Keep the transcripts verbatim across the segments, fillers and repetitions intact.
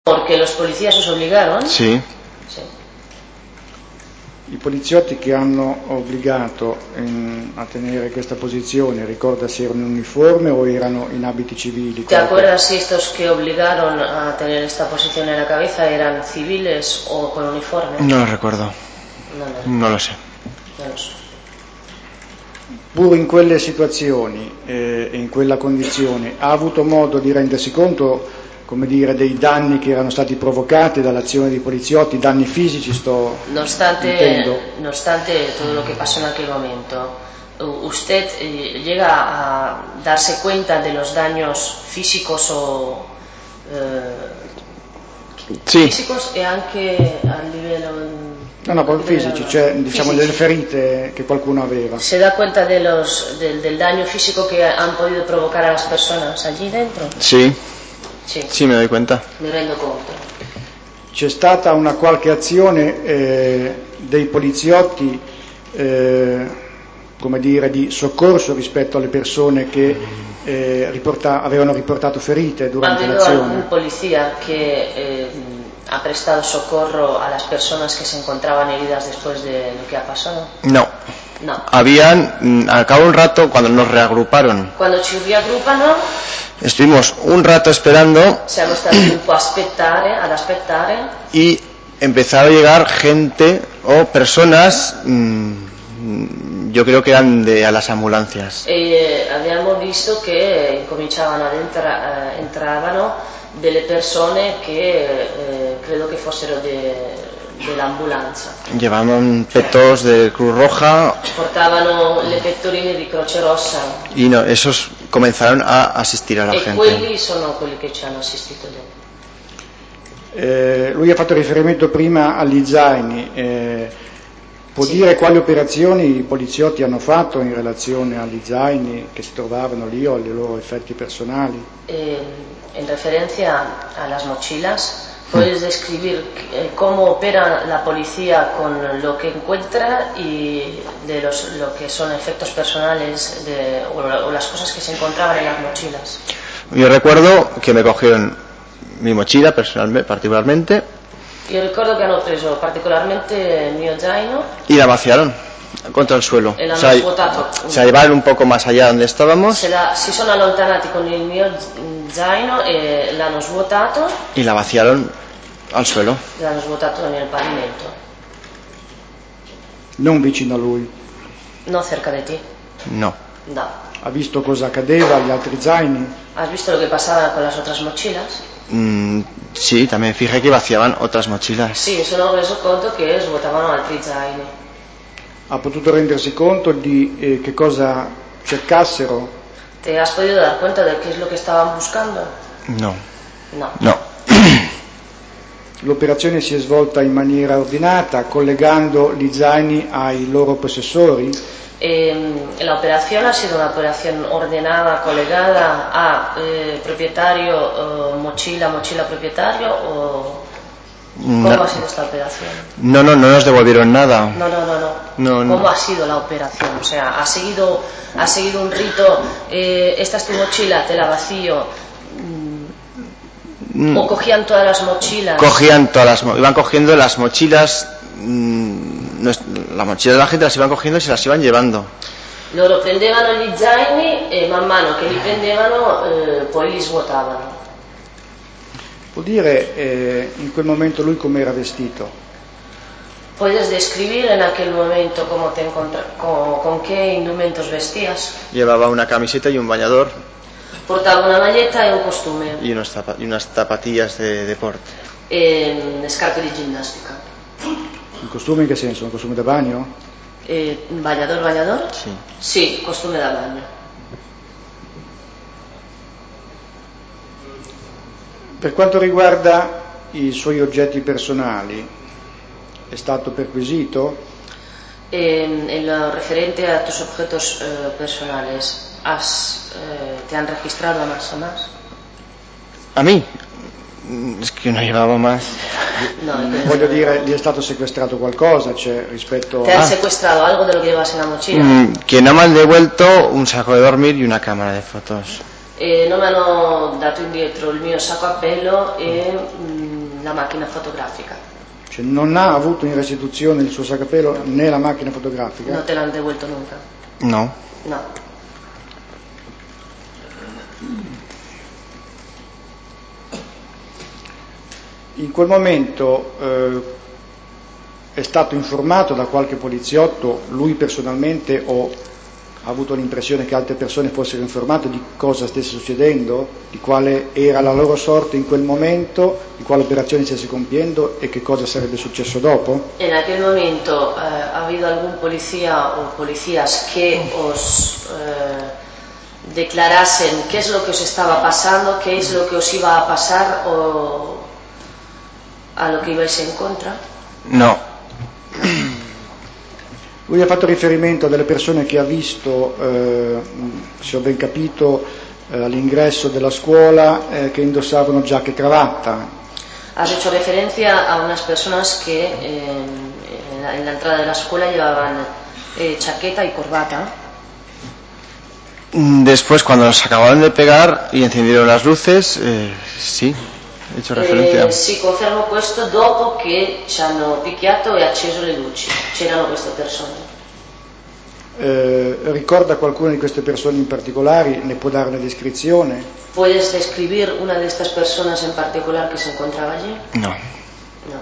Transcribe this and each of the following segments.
Porque los policías os obligaron? Sì. Sì. I poliziotti che hanno obbligato in, a tenere questa posizione, ricorda se erano in uniforme o erano in abiti civili? ¿Te acuerdas si estos que obligaron a tener esta posición en la cabeza eran civiles o con uniforme? No lo recuerdo. No, no, no lo sé. No lo so. Pur in quelle situazioni e eh, in quella condizione ha avuto modo di rendersi conto, come dire, dei danni che erano stati provocati dall'azione dei poliziotti, danni fisici sto no obstante, intendo? No obstante todo lo que pasó en aquel momento, ¿usted llega a darse cuenta de los daños físicos o eh, sì. físicos e anche a livello No, no, proprio fisici, cioè diciamo delle ferite che qualcuno aveva. ¿Se da cuenta de los, del, del daño físico que han podido provocar a las personas allí dentro? Sì. Sì. Sì, me doy cuenta. Mi rendo conto. C'è stata una qualche azione eh, dei poliziotti, eh, come dire, di soccorso rispetto alle persone che eh, riporta- avevano riportato ferite durante l'azione? ¿Ha habido algún policía que eh, ha prestado socorro a las personas que se encontraban heridas después de lo que ha pasado? No. No. Habían, al cabo de un rato, cuando nos reagruparon, Cuando ci riaggruppano, estuvimos un rato esperando siamo stati un po' aspettare, ad aspettare, y empezaron a llegar gente o personas, mmm, yo creo que eran de a las ambulancias. E abbiamo visto che cominciavano ad entra- eh, entravano delle persone che eh, credo che fossero de, dell'ambulanza. Llevaban petos de Cruz Roja. Portavano le pettorine di Croce Rossa. Y no, esos comenzaron a asistir a la e gente. Quelli sono quelli che ci hanno assistito dopo. Eh, lui ha fatto riferimento prima agli zaini. Eh, può sì. dire quali operazioni i poliziotti hanno fatto in relazione agli zaini che si trovavano lì o ai loro effetti personali? Eh, en referencia a las mochilas, ¿puedes describir eh, cómo opera la policía con lo que encuentra y de los, lo que son efectos personales de, o, o las cosas que se encontraban en las mochilas? Yo recuerdo que me cogieron mi mochila personalmente, particularmente. Yo recuerdo que hanno preso particolarmente il mio zaino y la vaciaron contra el suelo. E l'hanno o sea, svuotato. Se llevaron un poco más allá donde estábamos. Se la, si sono allontanati con il mio zaino e l'hanno svuotato. Y la vaciaron al suelo. L'hanno svuotato nel pavimento. Non vicino a lui? No cerca di te? No. No. Ha visto cosa accadeva agli altri zaini? ¿Has visto lo que pasaba con las otras mochilas? Mm, sí, también fijé que vaciaban otras mochilas. Sì, mi sono reso conto che svuotavano altri zaini. Ha potuto rendersi conto di eh, che cosa cercassero? ¿Te has podido dar cuenta de qué es lo que estaban buscando? No. No. No. L'operazione si è svolta in maniera ordinata, collegando gli zaini ai loro possessori? Eh, la operación ha sido una operación ordenada, colegada a eh, propietario, eh, mochila, mochila propietario o ¿cómo no. ha sido esta operación? No, no, no nos devolvieron nada. No, no, no, no. no ¿Cómo no. ha sido la operación? O sea, ha seguido, ha seguido un rito. Eh, esta es tu mochila, te la vacío. Mm. O cogían todas las mochilas. Cogían todas las, iban cogiendo las mochilas. Mm, la mochila de la gente las iban cogiendo y se las iban llevando. Loro prendevano gli zaini e man mano che li prendevano eh, poi li svuotavano. Può dire eh, in quel momento lui come era vestito? ¿Puedes describir en aquel momento cómo te encontra, con, con qué indumentos vestías? Llevaba una camiseta y un bañador. Portava una maglietta e un costume. Y, unos zapa- y unas zapatillas de deporte. E scarpe di ginnastica. Un costume in che senso? Un costume da bagno? Eh, ¿Bañador, bañador? Sí. Sí, costume da bagno. Per quanto riguarda i suoi oggetti personali, è stato perquisito? Eh, en lo referente a tus objetos eh, personales, has, eh, ¿te han registrado a más a más? ¿A mí? Es que no llevaba más. No, voglio dire, gli è stato sequestrato qualcosa, cioè rispetto ¿Te a... han secuestrado algo de lo que llevas en la mochila? Mm, que no me han devuelto un saco de dormir y una cámara de fotos. E non mi hanno dato indietro il mio sacco a pelo e mh, la macchina fotografica. Cioè non ha avuto in restituzione il suo sacco a pelo no. né la macchina fotografica? No te l'hanno devuelto nunca. No. No. In quel momento eh, è stato informato da qualche poliziotto, lui personalmente, o ha avuto l'impressione che altre persone fossero informate di cosa stesse succedendo, di quale era la loro sorte in quel momento, di quale operazione stesse compiendo e che cosa sarebbe successo dopo? En aquel momento eh, ha habido algún policía o policías que os eh, declarasen qué es lo que os estaba pasando, qué es lo que os iba a pasar o a lo que ibais en contra? No. Lui ha fatto riferimento a delle persone che ha visto, eh, se ho ben capito, eh, all'ingresso della scuola eh, che indossavano giacca e cravatta. Has hecho referencia a unas personas que eh, en, la, en la entrada de la escuela llevaban eh, chaqueta y corbata. Después, cuando nos acabaron de pegar y encendieron las luces, eh, sí, he hecho referencia. Eh, sì, confermo questo dopo che ci hanno picchiato e acceso le luci. C'erano queste persone. Eh, ricorda qualcuna di queste persone in particolare? Ne può dare una descrizione? ¿Puedes describir una de estas personas en particular que se encontraba allí? No. No.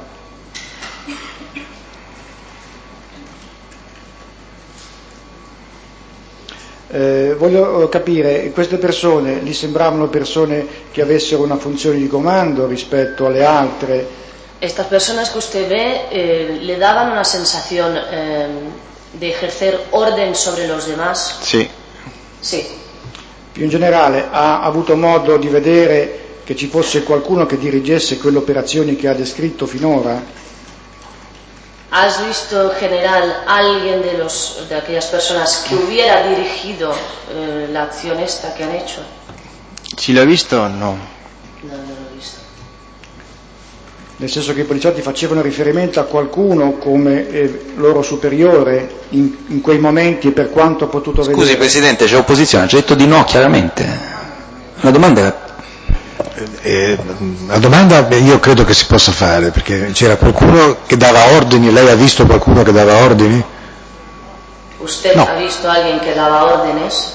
Eh, voglio capire, queste persone gli sembravano persone che avessero una funzione di comando rispetto alle altre? Estas personas que usted ve eh, le daban una sensación eh, de ejercer orden sobre los demás. Sì. Sì. Più in generale, ha avuto modo di vedere che ci fosse qualcuno che dirigesse quelle operazioni che ha descritto finora? ¿Has visto en general a alguien de, los, de aquellas personas que hubiera dirigido eh, la acción esta que han hecho? Si lo he visto, no. No, no lo he visto. Nel senso che i poliziotti facevano riferimento a qualcuno come eh, loro superiore in, in quei momenti e per quanto ha potuto Scusi, vedere? Scusi Presidente, c'è opposizione, ha detto di no chiaramente. La domanda era... Eh, la domanda io credo che si possa fare, perché c'era qualcuno che dava ordini, lei ha visto qualcuno che dava ordini? ¿Usted no. ha visto a alguien que daba órdenes?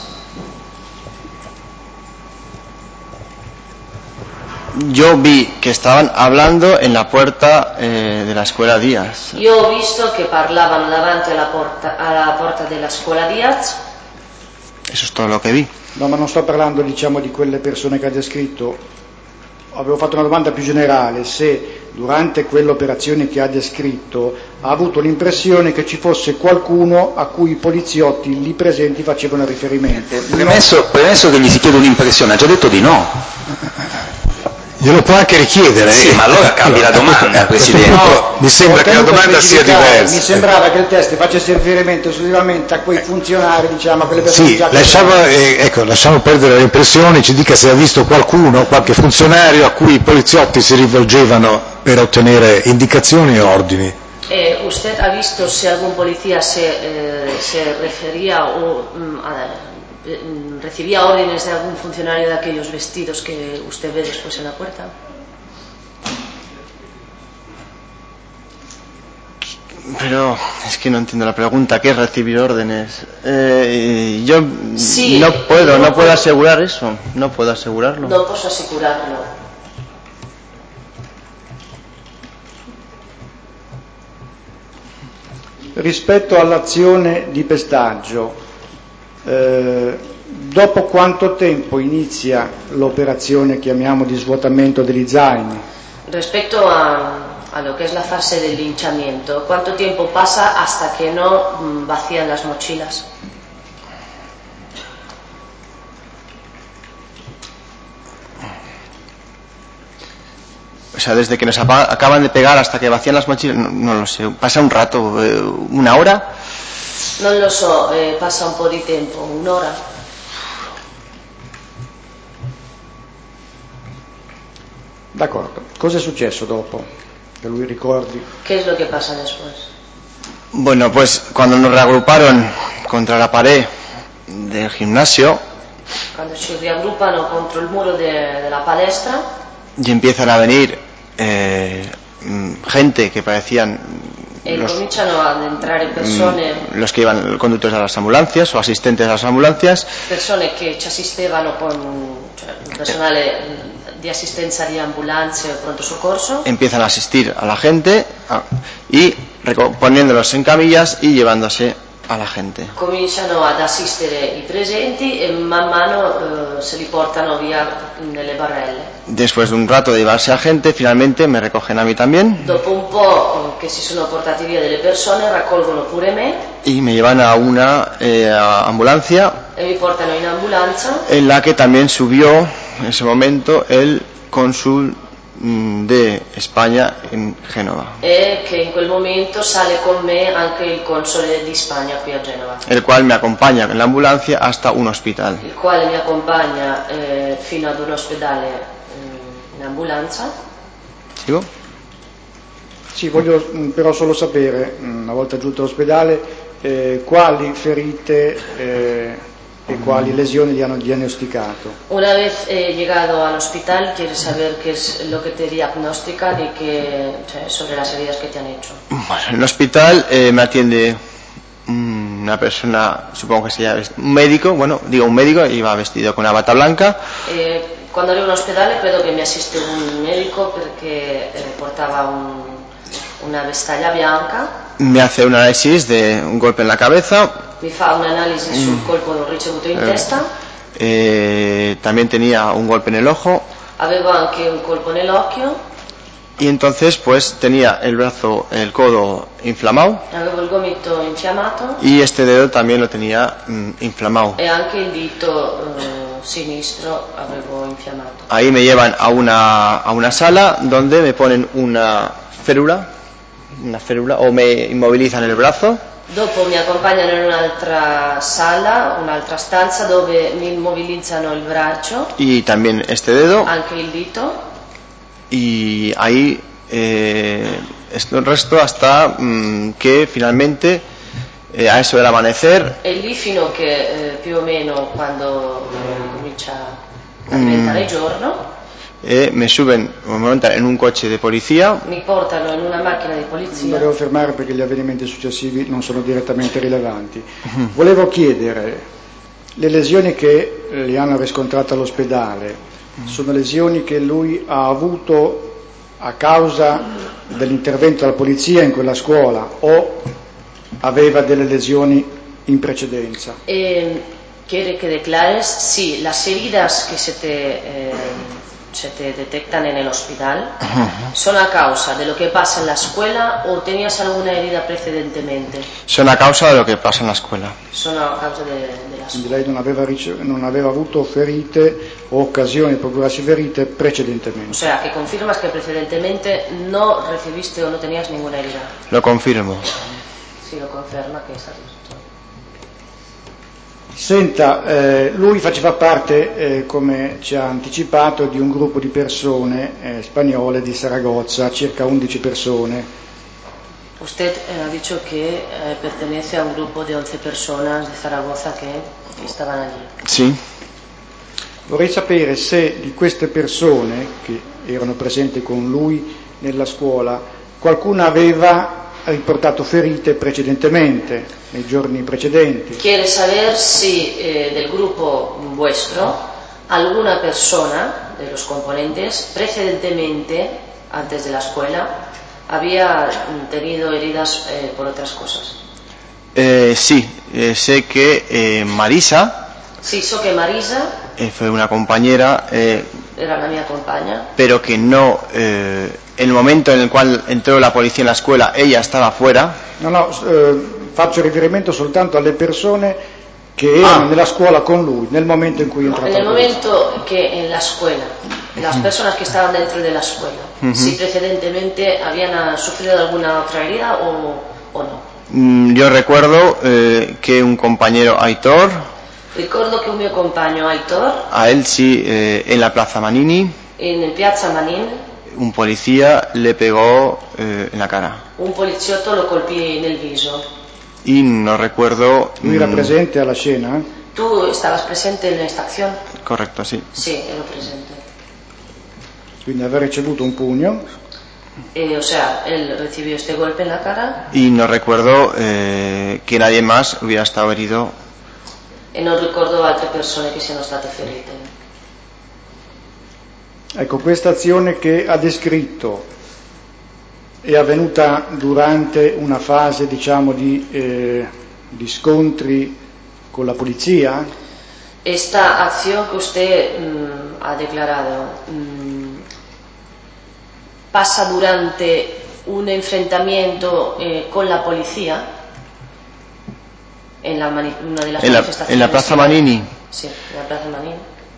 Yo vi que estaban hablando en la puerta eh, de la escuela Díaz. Io ho visto che parlavano davanti alla porta, alla porta della scuola Díaz. Eso es todo lo que vi. No, ma non sto parlando, diciamo, di quelle persone che ha descritto. Avevo fatto una domanda più generale, se durante quell'operazione che ha descritto ha avuto l'impressione che ci fosse qualcuno a cui i poliziotti lì presenti facevano riferimento. Premesso, premesso che gli si chiede un'impressione, ha già detto di no. Glielo può anche richiedere. Sì, eh. ma allora cambi la domanda, Presidente. No, mi sembra che la domanda sia diversa. Mi sembrava che il test facesse riferimento esclusivamente a quei funzionari, diciamo, a quelle persone. Sì, lasciamo, eh, ecco, lasciamo perdere le impressioni, ci dica se ha visto qualcuno, qualche funzionario a cui i poliziotti si rivolgevano per ottenere indicazioni e ordini. Eh, ¿Usted ha visto si algún policía se, eh, se refería o mm, a, recibía órdenes de algún funcionario de aquellos vestidos que usted ve después en la puerta? Pero es que no entiendo la pregunta. ¿Qué es recibir órdenes? Eh, yo sí, no puedo, no, no puedo asegurar eso. No puedo asegurarlo. No posso assicurarlo. Rispetto all'azione di pestaggio, eh, dopo quanto tempo inizia l'operazione, chiamiamo, di svuotamento degli zaini? Respecto a, a lo que es la fase del linchamiento, ¿cuánto tiempo pasa hasta que no mm, vacían las mochilas? O sea, desde que nos acaban de pegar hasta que vacían las mochilas, no, no lo sé, pasa un rato, eh, una hora. Non lo so, eh, passa un po' di tempo, un'ora. D'accordo. Cosa è successo dopo? Que lui ricordi. ¿Qué es lo que pasa después? Bueno, pues cuando nos reagruparon contra la pared del gimnasio, Cuando ci riaggruppano contro il muro de, de la palestra. Y empiezan a venir eh, gente que parecían e los, cominciano ad entrare persone, los que iban conductores a las ambulancias o asistentes a las ambulancias. Persone che ci assistevano con, cioè, il personale di assistenza di ambulanze o pronto soccorso. Empiezan a asistir a la gente a, y poniéndolos en camillas y llevándose a la gente. Cominciano ad assistere i presenti e man mano eh, se li portano via nelle barelle. Después de un rato de llevarse a gente, finalmente me recogen a mí también. Dopo un po' che si sono portati via delle persone, raccolgono pure me. Y me llevan a una eh, a ambulancia. E mi portano in ambulanza. En la que también subió en ese momento el cónsul de España en Génova. E che in quel momento sale con me anche il console di Spagna qui a Genova. El cual me acompaña en la ambulancia hasta un hospital. Il quale mi accompagna eh, fino ad un ospedale eh, in ambulanza. ¿Sigo? Sì, voglio però solo sapere, una volta giunto all'ospedale, eh, quali ferite eh, e quali lesioni gli hanno diagnosticato. Una vez eh, llegado al hospital, quieres saber qué es lo que te diagnostican y que, o sea, sobre las heridas que te han hecho. Bueno, en el hospital eh, me atiende una persona, supongo que sea un médico, bueno, digo un médico, iba vestido con una bata blanca. Eh, quando arrivo all'ospedale credo che mi assiste un medico perché eh, portava un, una vestaglia bianca. Me hace un análisis de un golpe en la cabeza. Mi fa un'analisi mm. sul colpo ricevuto in eh, testa. Eh, también tenía un golpe en el ojo. Avevo anche un colpo nell'occhio. Y entonces pues tenía el brazo, el codo inflamado. Avevo il gomito infiammato. Y este dedo también lo tenía mm, inflamado. E anche il dito eh, sinistro avevo infiammato. Ahí me llevan a una, a una sala donde me ponen una férula, una férula o me inmovilizan el brazo. Dopo mi accompagnano in un'altra sala, un'altra stanza dove mi immobilizzano il braccio. Y también este dedo. Anche il dito. Y ahí eh, esto el resto hasta mmm, que finalmente eh, a eso del amanecer. E lì fino che eh, più o meno quando eh, comincia a diventare mm. giorno. Eh, me suben un momento en un coche de policía. Mi portano in una macchina di polizia. Non devo fermare perché gli avvenimenti successivi non sono direttamente rilevanti. Uh-huh. Volevo chiedere, le lesioni che gli hanno riscontrato all'ospedale uh-huh. sono lesioni che lui ha avuto a causa dell'intervento della polizia in quella scuola o aveva delle lesioni in precedenza? Eh, quiere que declares si las heridas que se te eh, se te detectan en el hospital uh-huh. son a causa de lo que pasa en la escuela o tenías alguna herida precedentemente? Son a causa de lo que pasa en la escuela. Sono a causa de, de la Quindi lei non aveva, rice- non aveva avuto ferite o occasioni di procurarsi ferite precedentemente. O sea, que confirmas que precedentemente no recibiste o no tenías ninguna herida. Lo confirmo. Sì, lo conferma che è stato. Senta, eh, lui faceva parte, eh, come ci ha anticipato, di un gruppo di persone eh, spagnole di Saragozza, circa undici persone. Usted eh, ha dicho que eh, pertenece a un grupo de once personas de Zaragoza que, que estaban allí. Sì. Vorrei sapere se di queste persone che erano presenti con lui nella scuola, qualcuna aveva riportato ferite precedentemente, nei giorni precedenti. Quiere saber si eh, del grupo vuestro alguna persona de los componentes precedentemente, antes de la escuela, había tenido heridas eh, por otras cosas. Eh, sí, eh, sé que eh, Marisa. Sí, so que Marisa. Eh, fue una compañera. Eh, era la mia compagna. Pero que no. Eh, en el momento en el cual entró la policía en la escuela, ella estaba fuera. No, no, eh, faccio riferimento soltanto alle persone che erano ah. nella scuola con lui nel momento in cui è entrato. En el momento que en la escuela, las personas que estaban dentro de la escuela, uh-huh. si precedentemente habían sufrido alguna otra herida o, o no. Mm, yo recuerdo eh, que un compañero Aitor. Ricordo che un mio compagno Aitor. A él sí, eh, en la Plaza Manini. En Piazza Manin. Un policía le pegó eh, en la cara. Un poliziotto lo colpì nel viso. Y no recuerdo. Lui era presente alla scena? ¿Tú estabas presente en esta acción? Correcto, sí. Sí, ero presente. Quindi aver ricevuto un pugno. Eh, o sea, él recibió este golpe en la cara. Y no recuerdo eh, que nadie más hubiera estado herido. E non ricordo altre persone che siano state ferite. Ecco, questa azione che ha descritto è avvenuta durante una fase, diciamo, di, eh, di scontri con la polizia? Esta acción que usted mmm, ha declarado mmm, pasa durante un enfrentamiento eh, con la policía en la mani- una de las En la, manifestaciones. en la Plaza Manini. Sí, en la Plaza Manini.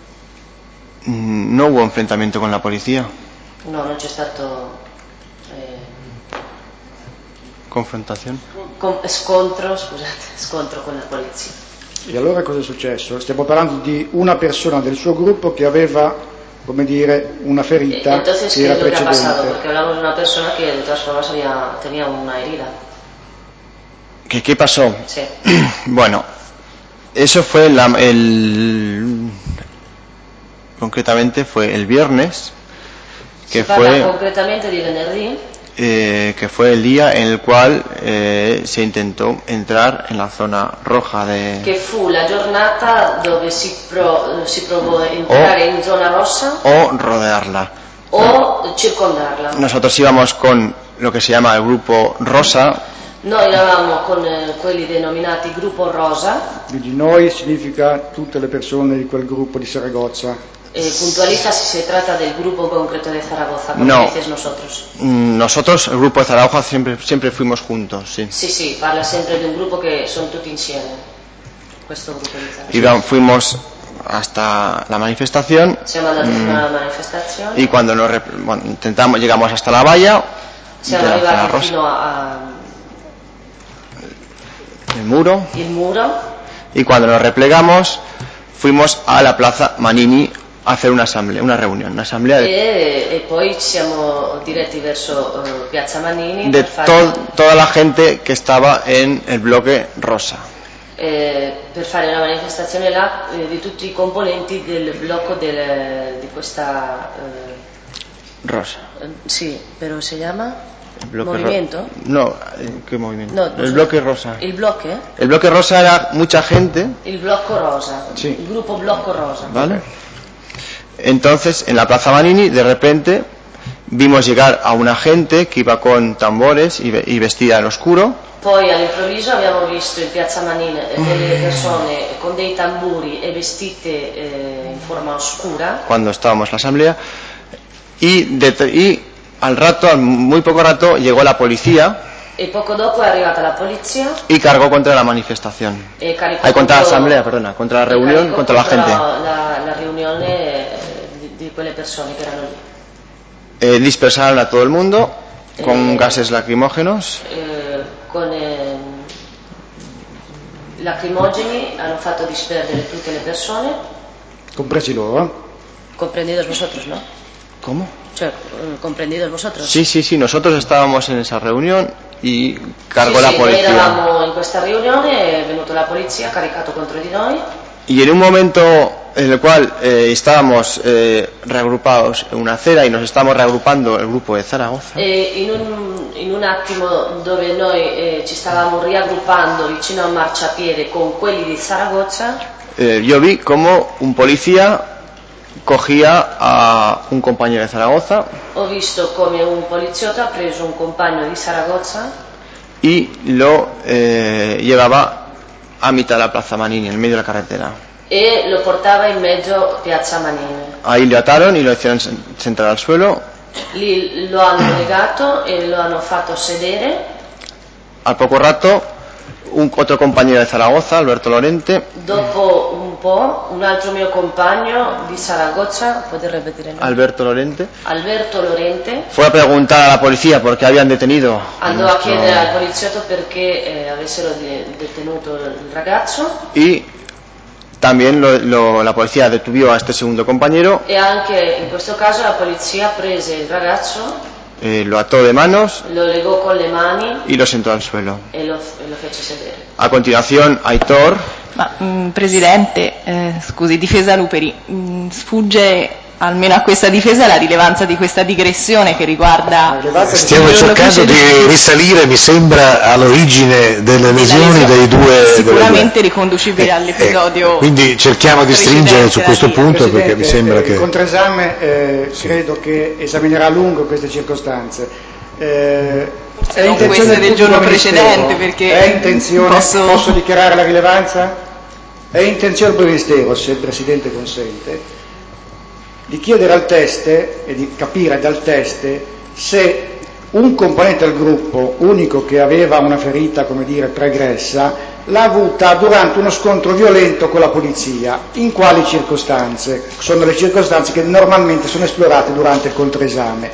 No hubo enfrentamiento con la policía. No, non c'è stato eh, confrontazione. Con, scontro, scusate, scontro con la polizia. E allora cosa è successo? Stiamo parlando di una persona del suo gruppo che aveva, come dire, una ferita Entonces, che ¿qué era es lo que ha precedente. pasado? Porque hablamos de una persona que de todas formas había, tenía una herida. ¿Qué, qué pasó? Sí. Bueno, eso fue la, el concretamente fue el viernes, que Si parla fue concretamente di venerdì, eh, que fue el día en el cual eh, se intentó entrar en la zona roja de che fu la giornata dove si, pro, si provò a entrare in zona rossa o rodearla. o circondarla. Nosotros íbamos con lo que se llama el grupo rosa. Noi eravamo con eh, quelli denominati gruppo rosa. Quindi noi significa tutte le persone di quel gruppo di Saragozza. Eh, puntualiza si se trata del grupo concreto de Zaragoza, como No. dices nosotros. Nosotros, el grupo de Zaragoza, siempre, siempre fuimos juntos, sí. Sí, sí, parla sempre di un gruppo che sono tutti insieme. Questo gruppo di Zaragoza. Iba, fuimos hasta la manifestación. Siamo andati fino alla manifestazione. Y cuando nos, bueno, intentamos, llegamos hasta la valla. Siamo de la zona arrivati rosa, fino a el muro. il muro. Y cuando nos replegamos, fuimos a la Plaza Manini a hacer una asamblea, una reunión, una asamblea de, E, e poi ci siamo diretti verso uh, Piazza Manini de per fare, to- toda la gente que estaba en el bloque rosa. eh, per fare una manifestazione là eh, di tutti i componenti del blocco del, di questa eh, Rosa. eh, sì, però si chiama El bloque ro- movimiento. No, eh, ¿qué movimiento? No, el pues- bloque rosa. Il blocco? El bloque rosa era mucha gente, Il blocco rosa. Sì. Il gruppo blocco rosa. ¿vale? Entonces, en la Plaza Manini, de repente, vimos llegar a una gente que iba con tambores y, ve- y vestida en oscuro. Poi all'improvviso abbiamo visto in Piazza Manini delle persone con dei tamburi e vestite eh, in forma oscura. Cuando estábamos en la asamblea, y, de- y al rato, al muy poco rato, llegó la policía E poco dopo è arrivata la polizia y cargó contra la manifestación. e caricò Ay, contra la contro- asamblea, perdona, contra la e reunión, caricò contra la contro gente. la, la riunione eh, di, di quelle persone che erano lì. Eh, dispersaron a todo el mundo con Eh. gases lacrimógenos Eh, con eh, lacrimogeni hanno fatto disperdere tutte le persone, Compresi loro. eh? comprendidos vosotros, ¿no? ¿Cómo? Cioè, eh, comprendidos vosotros. Sí, sí, sí, nosotros estábamos en esa reunión y cargó Sì, la sì, noi policía. eravamo in questa riunione, è venuta la polizia, ha caricato contro di noi. Y en un momento en el cual eh, estábamos eh, reagrupados en una acera y nos estábamos reagrupando el grupo de Zaragoza, E in un, in un attimo dove noi eh, ci stavamo riaggruppando vicino a un marciapiede con quelli di Saragozza, eh, yo vi como un policía cogía a un compañero de Zaragoza ho visto come un poliziotto ha preso un compagno di Saragozza y lo eh, llevaba a mitad de la Plaza Manini, en medio de la carretera. e lo portava in mezzo a Piazza Manini. Ahí le ataron y lo hicieron sen- sentar al suelo. Lì lo hanno legato e lo hanno fatto sedere. Al poco rato, un otro compañero de Zaragoza, Alberto Lorente, Dopo un po', un altro mio compagno di Saragozza, puoi ripetere il nome? Alberto Lorente, Alberto Lorente, fue a preguntar a la policía por qué habían detenido a andò a nuestro- chiedere al poliziotto perché eh, avessero de- detenuto il ragazzo y también lo- lo- la policía detuvo a este segundo compañero e anche in questo caso la polizia prese il ragazzo eh, lo ató de manos lo legò con le mani y lo sentó al suelo. e lo, e lo fece sedere. A continuación, Aitor, Ma, mh, Presidente, eh, scusi, difesa Luperi, mh, sfugge almeno a questa difesa la rilevanza di questa digressione che riguarda... Stiamo cercando di risalire, mi sembra, all'origine delle lesioni dei due... Sicuramente riconducibile eh, all'episodio... Eh, quindi cerchiamo di stringere su questo punto, Presidente, perché mi sembra che... Il contraesame eh, sì. credo che esaminerà a lungo queste circostanze. Eh, Forse non queste del giorno precedente, perché... È intenzione... Posso... posso dichiarare la rilevanza? È intenzione del Ministero, se il Presidente consente, di chiedere al teste e di capire dal teste se un componente del gruppo, unico che aveva una ferita, come dire, pregressa, l'ha avuta durante uno scontro violento con la polizia. In quali circostanze? Sono le circostanze che normalmente sono esplorate durante il controesame.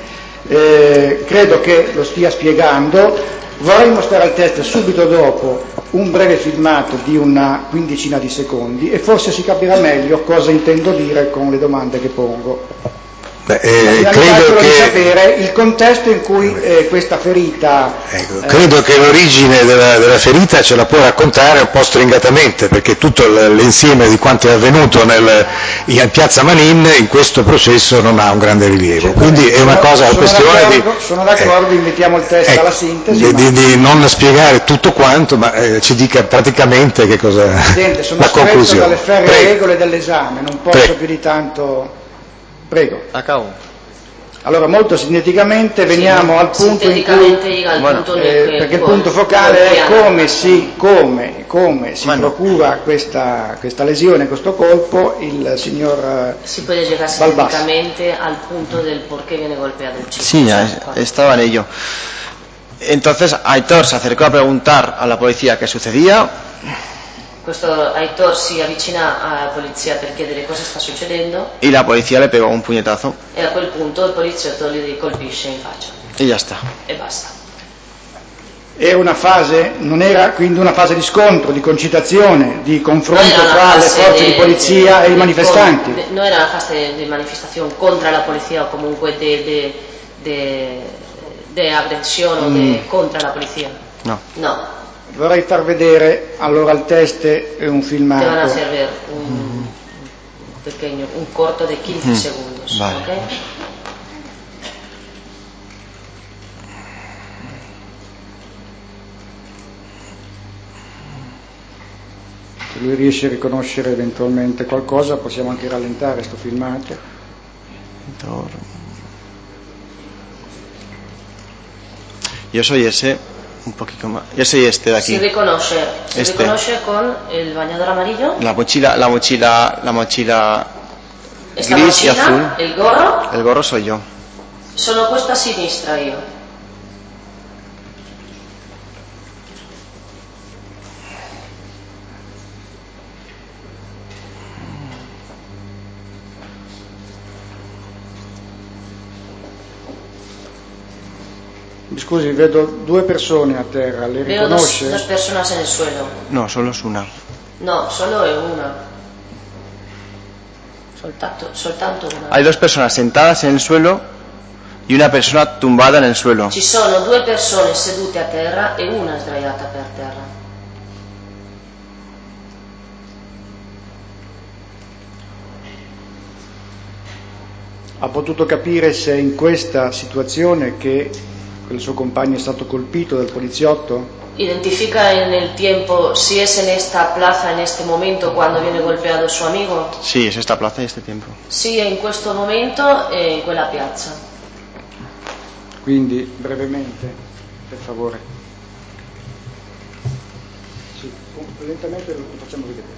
Eh, credo che lo stia spiegando. Vorrei mostrare al test subito dopo un breve filmato di una quindicina di secondi e forse si capirà meglio cosa intendo dire con le domande che pongo. Beh, eh, credo che... di sapere il contesto in cui eh, questa ferita... Ecco, eh... Credo che l'origine della, della ferita ce la può raccontare un po' stringatamente, perché tutto l'insieme di quanto è avvenuto nel, in piazza Manin in questo processo non ha un grande rilievo. Quindi è una cosa, una questione di... Sono d'accordo, eh, invitiamo il test eh, alla sintesi. Di, ma... di, di non spiegare tutto quanto, ma eh, ci dica praticamente che cosa... Presidente, sono la conclusione. Dalle ferre Prego. regole dell'esame, non posso Prego. più di tanto... Prego. Acabo. Allora, molto sinteticamente veniamo sì, al punto in cui, bueno, punto eh, perché il punto focale è come si, come, come si bueno. procura questa, questa lesione, questo colpo, il signor Si puede llegar sintéticamente al punto del por qué viene golpeado el chico. Sí, ya estaba en ello. Entonces Aitor se acercó a preguntar a la policía qué sucedía. Questo Aitor si avvicina alla polizia per chiedere cosa sta succedendo. Y la policía le pegó un puñetazo. E a quel punto il poliziotto gli colpisce in faccia. E ya está. E basta. Era una fase, non era quindi una fase di scontro, di concitazione, di confronto tra le forze de, di polizia de, e de, i manifestanti? Con, non era una fase di manifestazione contro la polizia o comunque di aggressione o mm. contro la polizia. No. No. Vorrei far vedere allora al test un filmato. Te van a servir un, mm. pequeño, un corto di quindici mm. segundos. Vale. ¿Okay? Se lui riesce a riconoscere eventualmente qualcosa, possiamo anche rallentare questo filmato. Yo soy ese, un poquito más. Yo soy este de aquí. Se reconoce, se este. reconoce con el bañador amarillo. La mochila, la mochila, la mochila Esta gris mochila, y azul. El gorro. El gorro soy yo. Sono questo a sinistra io. Scusi, vedo due persone a terra, le Veo riconosce? Veo dos personas en el suelo. No, solo es una. No, solo è una. Soltanto, soltanto una. Hay dos personas sentadas en el suelo y una persona tumbada en el suelo. Ci sono due persone sedute a terra e una sdraiata per terra. Ha potuto capire se in questa situazione che il suo compagno è stato colpito dal poliziotto? ¿Identifica en el tiempo si es en esta plaza, en este momento, cuando viene golpeado su amigo? Sí, es esta plaza y este tiempo. Sì, è in questo momento e in quella piazza. Quindi, brevemente, per favore. Sì, lentamente lo facciamo vedere.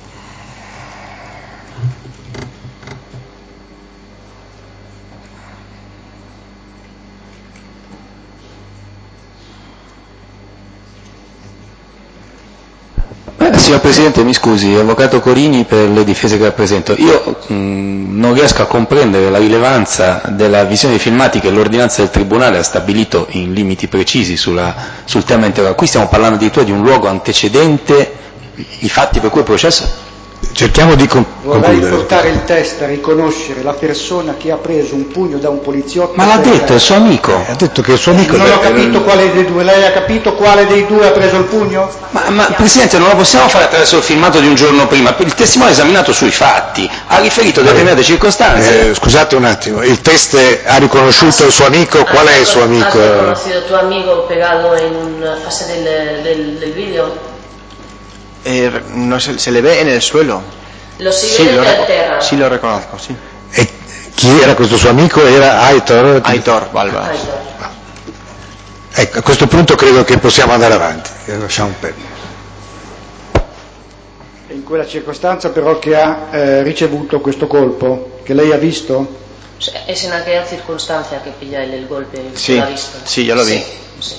Eh, signor Presidente, mi scusi, Avvocato Corini per le difese che rappresento. Io mh, non riesco a comprendere la rilevanza della visione dei filmati che l'ordinanza del Tribunale ha stabilito in limiti precisi sulla, sul tema interrogatorio. Qui stiamo parlando addirittura di un luogo antecedente i fatti per cui il processo Cerchiamo di con- Vorrei concludere. portare il test a riconoscere la persona che ha preso un pugno da un poliziotto. Ma l'ha per- detto, è il suo amico. Eh, ha detto che il suo amico... Non ho beh, capito quale dei due, lei ha capito quale dei due ha preso il pugno? Ma, ma Presidente, non lo possiamo fare attraverso il filmato di un giorno prima. Il testimone ha esaminato sui fatti, ha riferito determinate circostanze. Eh, scusate un attimo, il test ha riconosciuto il suo amico, qual è il suo amico? ¿Has reconocido tu amigo pegado en una fase del, del, del vídeo? Eh, no se, se le ve en el suelo. Lo Sí, sigue lo, desde reco- terra. sí lo reconozco, sí. E chi era questo suo amico? Era Aitor? Aitor Balbas. Aitor. Ecco, a questo punto credo che possiamo andare avanti, eh, lasciamo perdere. È in quella circostanza però che ha eh, ricevuto questo colpo, che lei ha visto? O sea, es en aquella circunstancia que pilla él el golpe. Sí, ¿Lo ha visto? sí, yo lo vi. Sí, sí.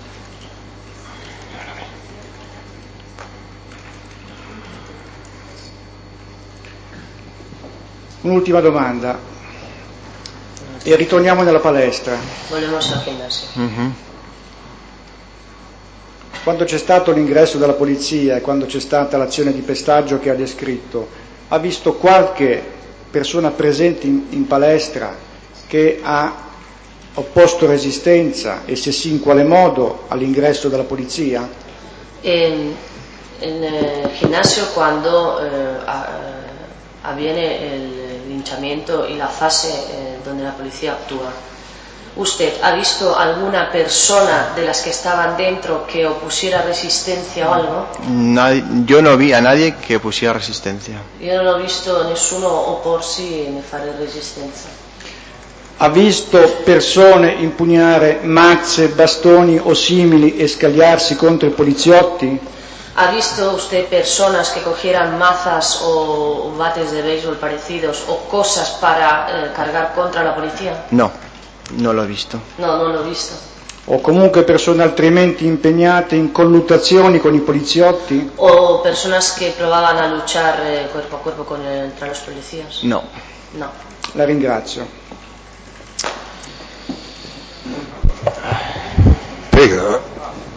Un'ultima domanda e ritorniamo nella palestra. Volvemos al gimnasio. Ujú. Quando c'è stato l'ingresso della polizia e quando c'è stata l'azione di pestaggio che ha descritto, ha visto qualche persona presente in, in palestra che ha opposto resistenza e se sì in quale modo all'ingresso della polizia? En, en el gimnasio, cuando eh, a- avviene el linchamiento y la fase eh, donde la policía actúa, ¿usted ha visto alguna persona de las que estaban dentro que opusiera resistencia o algo? Nadie- yo no vi a nadie che pusiera resistencia. Io non ho visto nessuno opporsi né fare resistenza. Ha visto persone impugnare mazze, bastoni o simili e scagliarsi contro i poliziotti? ¿Ha visto usted personas que cogieran mazas o bates de béisbol parecidos o cosas para eh, cargar contra la policía? No, no lo he visto. No, no lo he visto. O comunque persone altrimenti impegnate in colluttazioni con i poliziotti? ¿O personas que probaban a luchar eh, cuerpo a cuerpo con el- contra los policías? No. No. La ringrazio. Prego.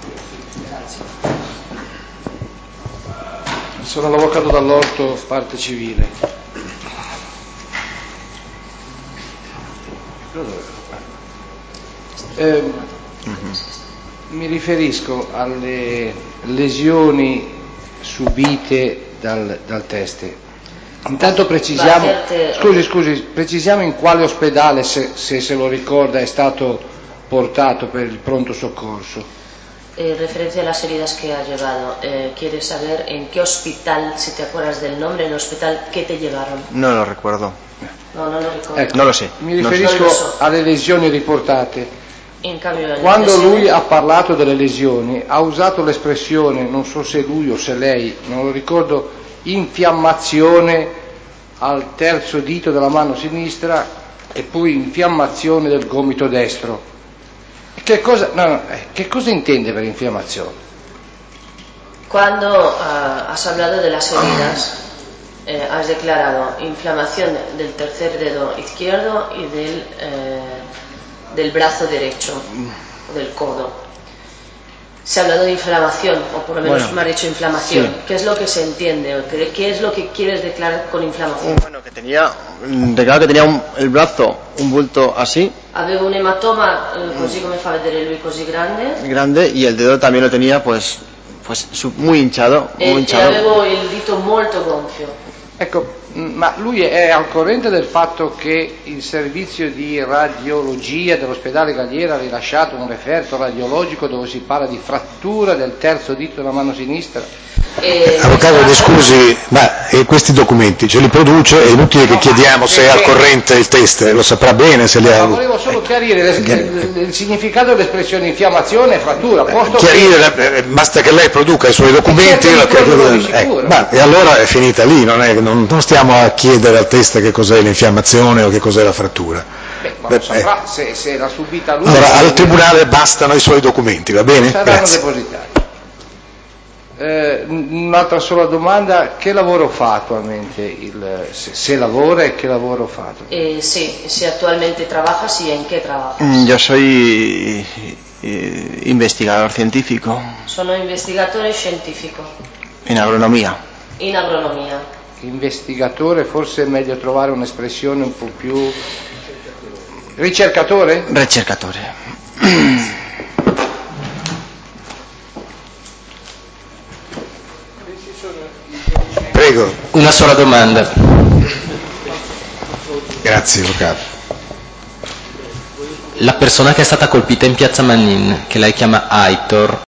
Sono l'avvocato Dall'Orto, parte civile. Eh, mi riferisco alle lesioni subite dal, dal teste. Intanto precisiamo, Bastante- scusi, scusi, precisiamo in quale ospedale, se, se se lo ricorda, è stato portato per il pronto soccorso. En referencia a las heridas que ha llevado, eh, ¿quieres saber en qué hospital, si te acuerdas del nombre, en el hospital que te llevaron? No lo recuerdo. No, no lo recuerdo. Ecco, No lo sé. Mi No riferisco Non lo so. alle lesioni riportate. En cambio, en Quando la lui ha parlato delle lesioni ha usato l'espressione, non so se lui o se lei, non lo ricordo, infiammazione al terzo dito della mano sinistra e poi infiammazione del gomito destro. Che cosa, no, no, eh, che cosa intende per infiammazione? Cuando ah, has hablado de las heridas, eh, has declarado inflamación del tercer dedo izquierdo y del, eh, del brazo derecho, o del codo. Se ha hablado de inflamación, o por lo menos Bueno, me ha dicho inflamación. sí. ¿Qué es lo que se entiende? ¿O qué, qué es lo que quieres declarar con inflamación? Bueno, que tenía, declaro que tenía un- el brazo un bulto así, Avevo un ematoma, eh, così come fa vedere lui, così grande, grande, y el dedo también lo tenía pues, pues su- muy hinchado, e, muy e hinchado. avevo il dito molto gonfio. Ecco, mh, ma lui è al corrente del fatto che il servizio di radiologia dell'ospedale Galliera ha rilasciato un referto radiologico dove si parla di frattura del terzo dito della mano sinistra? E Avvocato, mi scusi, ma eh, questi documenti ce li produce? È inutile che No, chiediamo ma se è al perché- corrente il test, lo saprà bene se li Ma ha... volevo solo eh, chiarire l'es- il, il significato dell'espressione infiammazione e frattura, posto chiarire, che eh, basta che lei produca i suoi documenti, certo, lo- di quello di ecco, sicuro. ma- e allora è finita lì, non, è- non- non stiamo a chiedere al test che cos'è l'infiammazione o che cos'è la frattura. beh, ma Beh, lo saprà se, se l'ha subita lui. Allora, al tribunale bastano i suoi documenti, va bene? Saranno Grazie. depositati. Eh, un'altra sola domanda, che lavoro fa attualmente, il, se, se lavora e che lavoro fa? Eh, sí, si actualmente trabajas y en qué trabajas. Mm, Yo soy eh, investigador científico Sono investigatore scientifico en agronomía. in agronomia. investigatore, forse è meglio trovare un'espressione un po' più... Ricercatore? Ricercatore. Prego. Una sola domanda. Grazie, avvocato. La persona che è stata colpita in piazza Manin, che lei chiama Aitor,